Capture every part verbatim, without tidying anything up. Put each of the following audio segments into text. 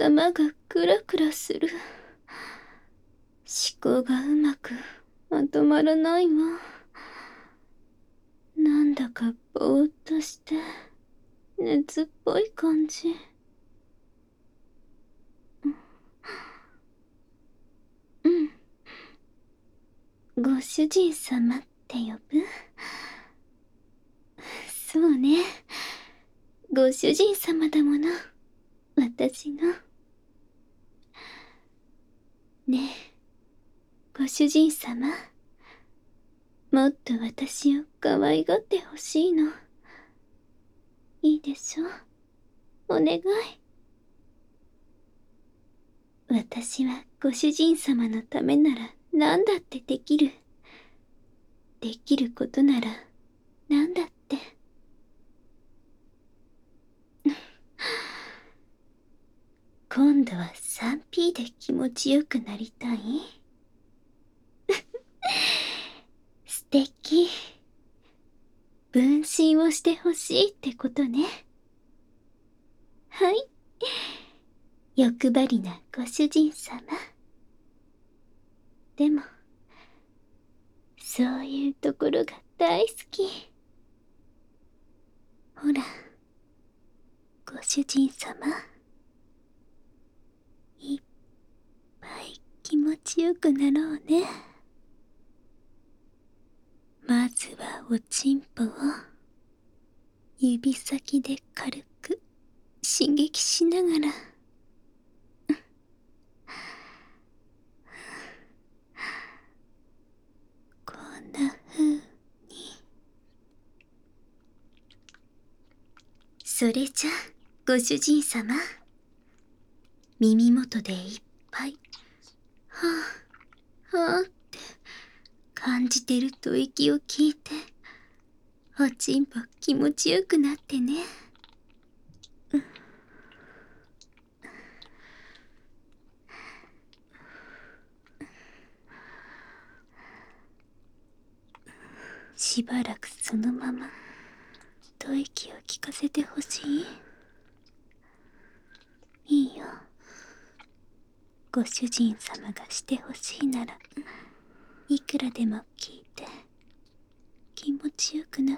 頭がクラクラする。思考がうまくまとまらないわ。なんだかぼーっとして熱っぽい感じ。うん。ご主人様って呼ぶ？そうね。ご主人様だもの。私の。ねえ、ご主人様。もっと私を可愛がってほしいの。いいでしょ？お願い。私はご主人様のためなら何だってできる。できることなら何だって。今度は スリーピー で気持ちよくなりたい？素敵。分身をしてほしいってことね。はい。欲張りなご主人様。でも、そういうところが大好き。ほら、ご主人様。いっぱい気持ちよくなろうね。まずはおちんぽを指先で軽く刺激しながら。こんな風に。それじゃご主人様、耳元でいっぱいはあはあって感じてると息を聞いて、おちんぽ気持ちよくなってね。しばらくそのまま吐息を聞かせてほしい？いいよ。ご主人様がしてほしいならいくらでも聞いて気持ちよくなって。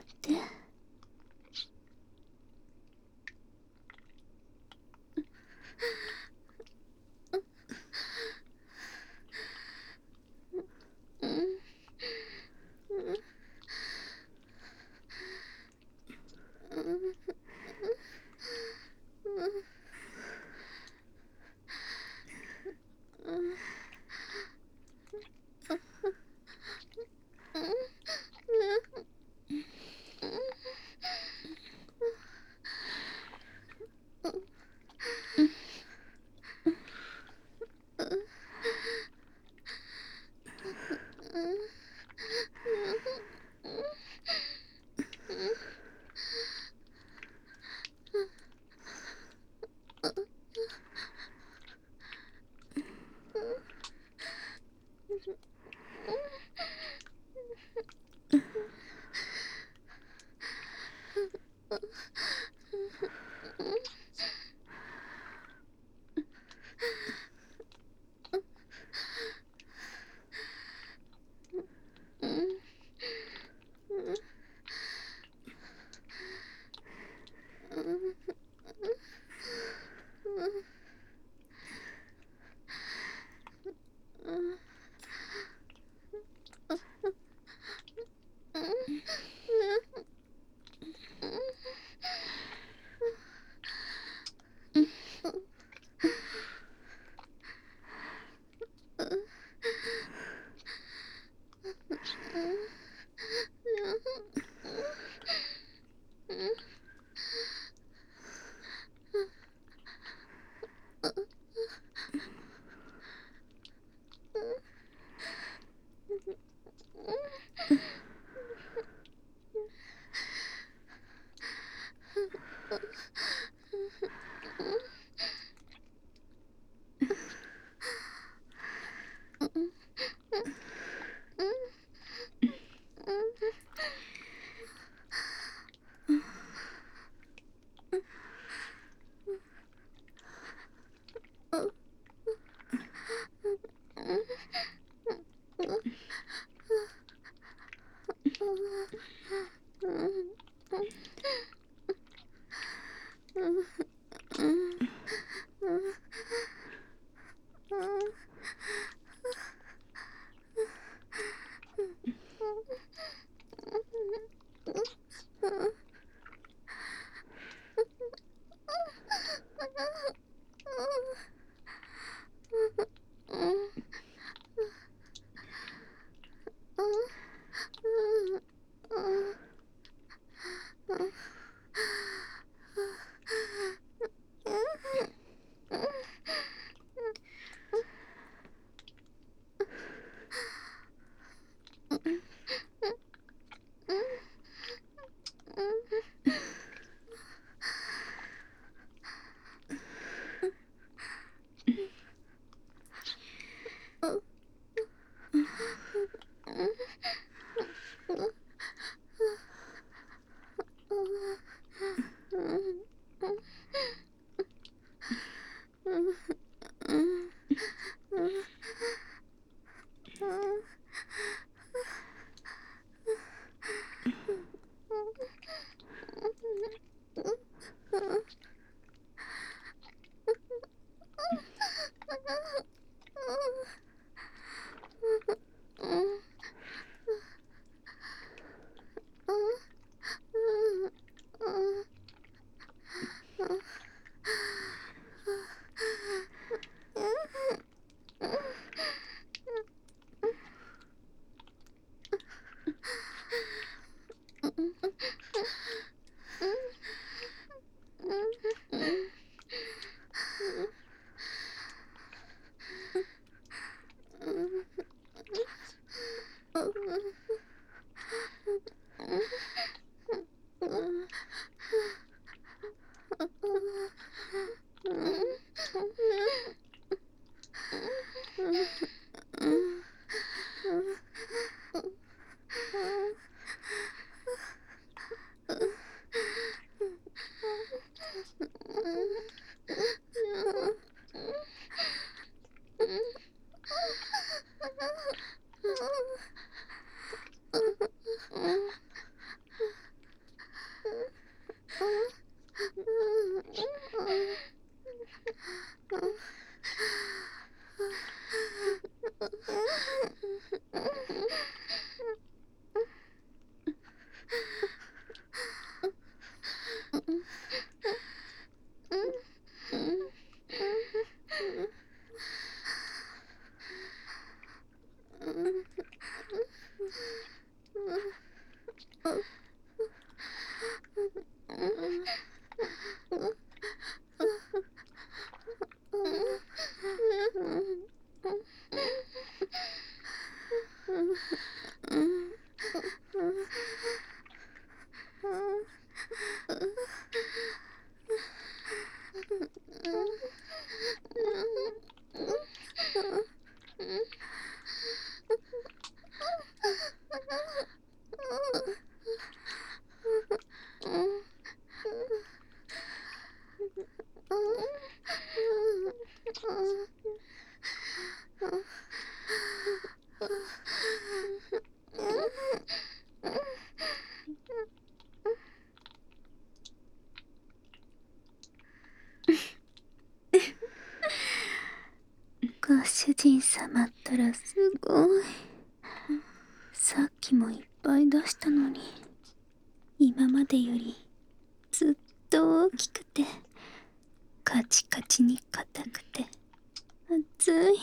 ご主人様ったらすごい。さっきもいっぱい出したのに、今までよりずっと大きくてカチカチに硬くて熱い。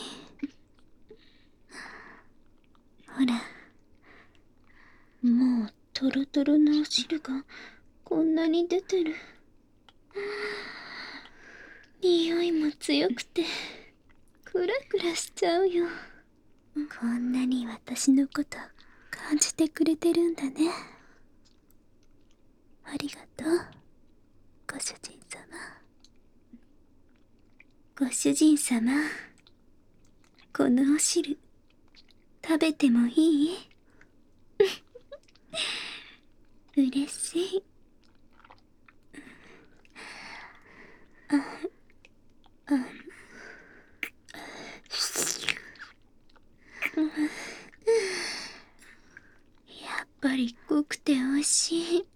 ほら、もうトロトロのお汁がこんなに出てる。匂いも強くてクラクラしちゃうよ。こんなに私のこと感じてくれてるんだね。ありがとう、ご主人様。ご主人様、このお汁食べてもいい？嬉しい。あ、あ、やっぱり濃くて美味しい。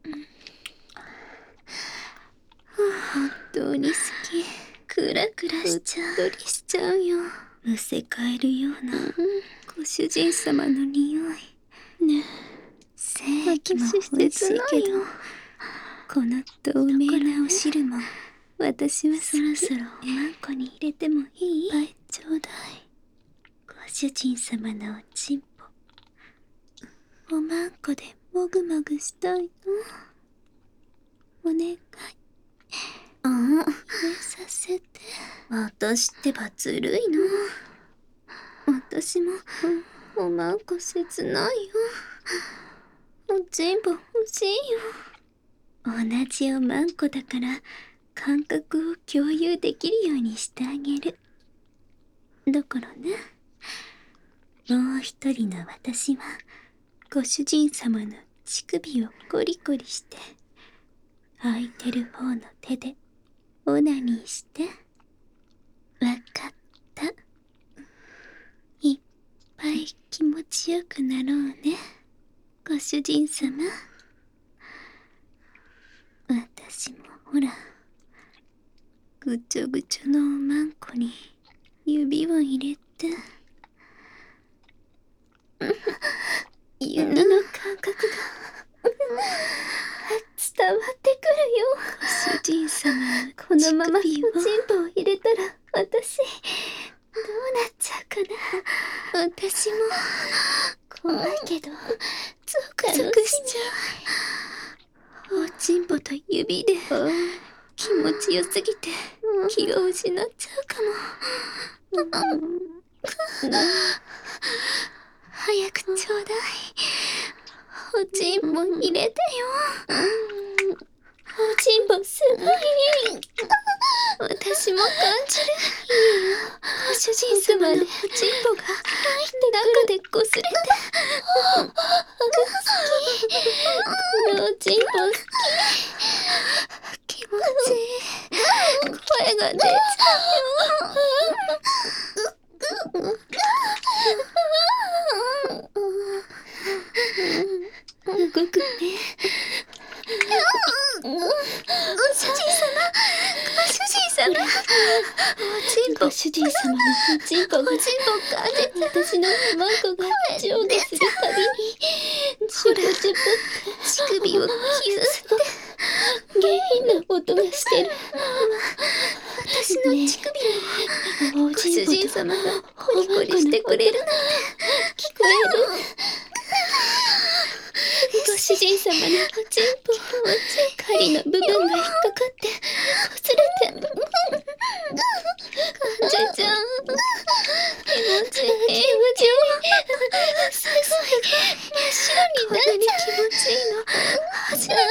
本当に好き。クラクラしちゃう。うっとりしちゃうよ。むせ返るような、ご主人様の匂い。ねえ、精液も美味しいけど、この透明なお汁も私はそろそろおまんこに入れてもいい？いっぱいちょうだい。ご主人様のおちんぽ、おまんこでもぐもぐしたいの。お願い。ああ、入れさせて。私ってばずるいの。私もおまんこ切ないよ。おちんぽ欲しいよ。同じおまんこだから感覚を共有できるようにしてあげる。だからね、もう一人の私はご主人様の乳首をコリコリして、空いてる方の手でオナニーして。わかった。いっぱい気持ちよくなろうね、ご主人様。私もほら、ぐちょぐちょのおまんこに指を入れて。指の感覚が伝わってくるよ。ご主人様のこのままおちんぽを入れたら私どうなっちゃうかな。私も怖いけどゾクゾクしちゃう。おちんぽと指で気持ちよすぎて気を失っちゃうかも。早くちょうだい。おちんぽ入れてよ。おちんぽすごい。私も感じる。ご主人様のおちんぽが中でこすれて。好き。このおちんぽ好き。気持ちいい。声が出ちゃうよ。動くね。ご主人様、ご主人様。おちんぽ、ご主人様のおちんぽが、おちんぽが私のおまんこが上下するたびにチュプチュプ乳首をキューって下品な音がしてる。私の乳首をご主人様がコリコリしてくれるなんて聞こえる。ご主人様のおちんぽ、針の部分が引っかかってこすれて感じちゃう。気持ちいい。気持ちいい。すごい真っ白になっちゃう。こんなに気持ちいいの初めてだよ。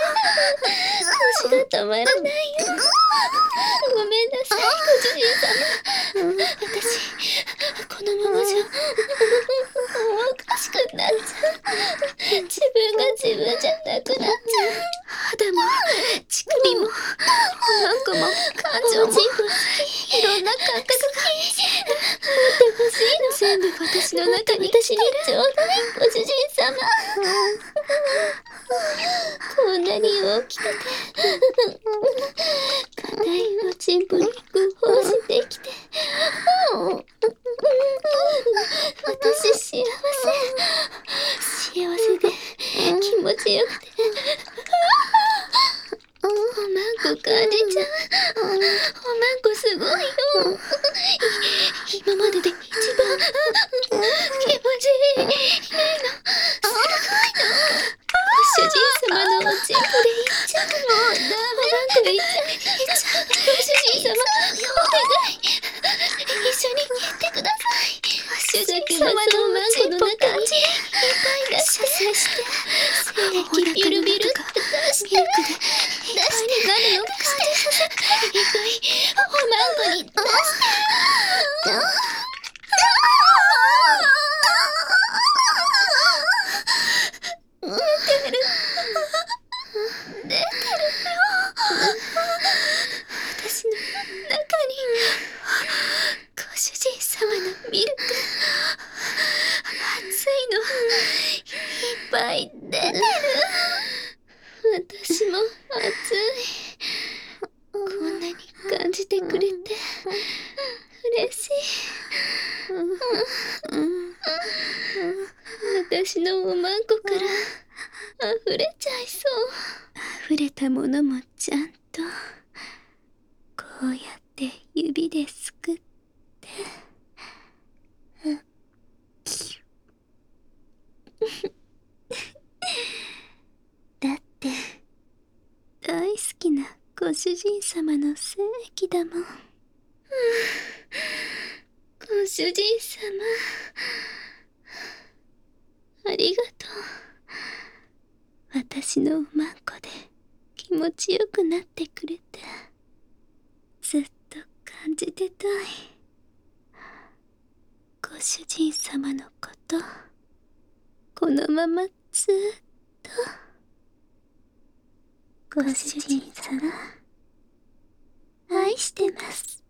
腰が止まらないよ。ごめんなさい、ご主人様。私このままじゃおかしくなっちゃう。自分が自分じゃなくなっちゃう。肌も乳首もおまんこも感情もいろんな感覚が持ってほしいの。全部私の中に私にちょうだい、ご主人様。こんなに大きくて硬いおちんぽにグホしてきて、私幸せ幸せで気持ちよくておまんこ感じちゃう。おまんこすごいよ。今までで一番気持ちいいの。すごいの。ご主人様のおちんぽでいっちゃう。もうダメ。おまんこでいっちゃう。いっちゃう。ご主人様お願い、一緒にやってください。ご主人様のおまんこの中にいっぱい出して精液ビルビルって出して出して何の出していっぱいおまんこに出して出てる出てるよ。私の中にご主人様のミルク熱いのいっぱい出出てる。私も暑い。こんなに感じてくれて嬉しい。私のおまんこから溢れちゃいそう。溢れたものもちゃんとこうやって指ですくって、だって大好きなご主人様の精液だもん。ご主人様、ありがとう。私のおまんこで気持ちよくなってくれて、ずっと感じてたい。ご主人様のこと、このままずっと。ご主人様、愛してます。